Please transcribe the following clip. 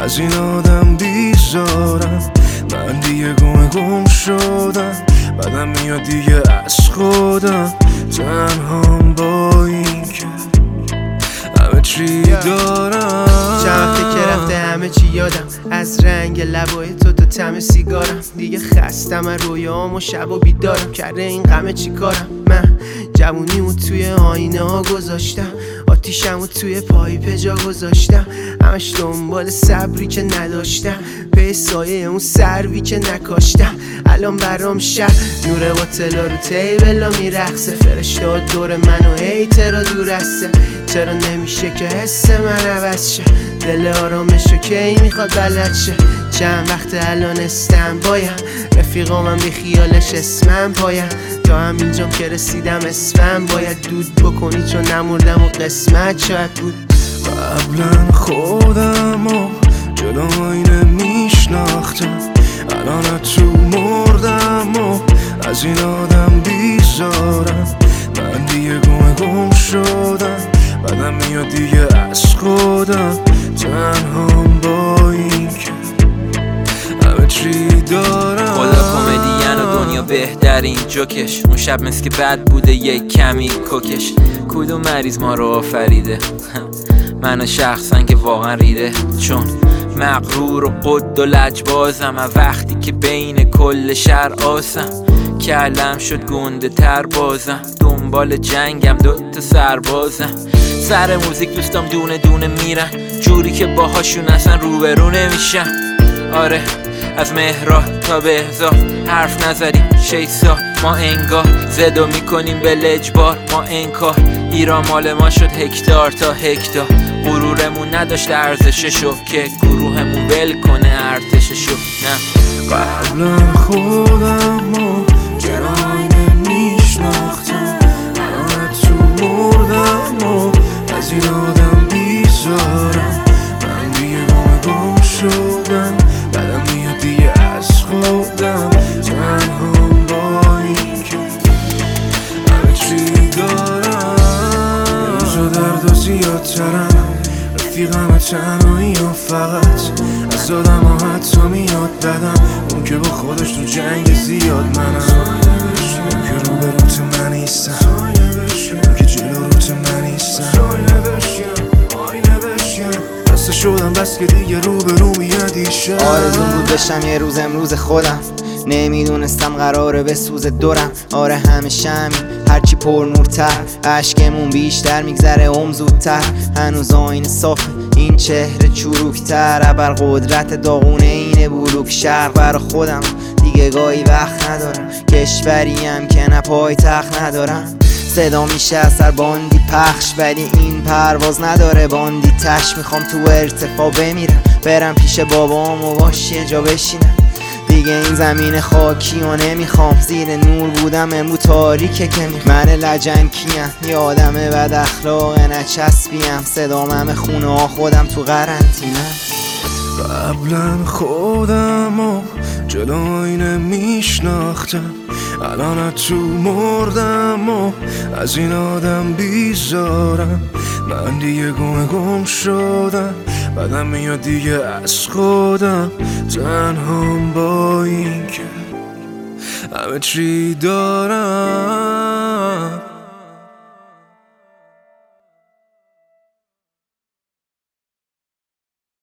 از این آدم بیزارم. من دیگه گم شدم، بعدم میاد دیگه از خودم. تنهام با این که همه چی دارم. چند که رفته همه چی یادم، از رنگ لبای تو تا طعم سیگارم. دیگه خستم از رویام و شب و بیدارم. کرده این غمه چی کارم؟ من جوونیمو توی آینه ها گذاشتم، آتیشمو توی پایپ جا گذاشتم. همش دنبال صبری که نداشتم، به سایه اون سروی که نکاشتم. الان برام شب نور باطلا رو تیبلا میرقصه، فرشته دور منو هیترا دور هسته. چرا نمیشه که حس من عوض شه؟ دل آرامشو کی میخواد بلد شه؟ چند وقت الان استم بایم، رفیقامم بی خیالش اسمم پایم. تا همینجام که رسیدم اسمم باید دود بکنی، چون نمردم و قسمت شاید بود. قبلا خودم و جلو آینه میشناختم، الان تو مردم و از این آدم بیزارم. من دیگه گم شدم، بعدم میاد دیگه از خودم. تنهام با این که همه چی دارم. خدا کمدین و دنیا بهترین جوکش. اون شب مثل که بد بوده یک کمی کوکش. کدوم مریض ما رو آفریده؟ منو شخصا که واقعا ریده، چون مغرور و قد و لجبازم. وقتی که بین کل شهر آسم، کلم شد گنده تر بازم. دنبال جنگم دوتا سربازم. سر موزیک دوستام دونه دونه میرن، جوری که باهاشون اصلا روبرو نمیشم. آره از مهراد تا بهزاد حرف نزدیم 6 سال ما انگار. زدو میکنیم به لجبار ما انکار. ایران مال ما شد هکتار تا هکتار. غرورمون نداشت ارزششو که گروهمون ول کنه ارتششو. نه قبلا خودم و جراینه میشناختم، الان تو مردم و از این آدم بیزارم. من دیگه گم شدم، بعدم میاد دیگه از خودم. تنهام با این که همه چی دارم. روزا درد و زیادترم، رفیقم تنهایی و فقط از آدم ها حتی میاد بدم. اون که با خودش تو جنگ زیاد منم، اون که رو به روت من نیستم، اون که جلو روت من نیستم. بسته شدم بس که دیگه رو به رو میادیشم. آرزون بود بشم یه روز امروز خودم، نمیدونستم قراره به سوز دورم. آره همیشه همین، هرچی پر نورتر عشقمون بیشتر میگذره زودتر. هنوز آینه صافه این چهره چروکتر، ابر قدرت داغونه اینه بلوک شرق. برا خودم دیگه گاهی وقت ندارم، کشوریم که نه پای تخت ندارم. صدا میشه اثر باندی پخش، ولی این پرواز نداره باندی تش. میخوام تو ارتفاع بمیرم، برم پیش بابام و باش یه جا بشینم. دیگه این زمین خاکی و نمیخوام، زیر نور بودم امرو تاریکه که من لجن کیم. یه آدم بد اخلاق نچسبیم، صدام همه خونه ها خودم تو قرنطینه. قبلا خودم و جلو آینه میشناختم، الان تو مردم و از این آدم بیزارم. من دیگه گم شدم، بعدم میاد دیگه از خودم. تنهام با این که همه چی دارم.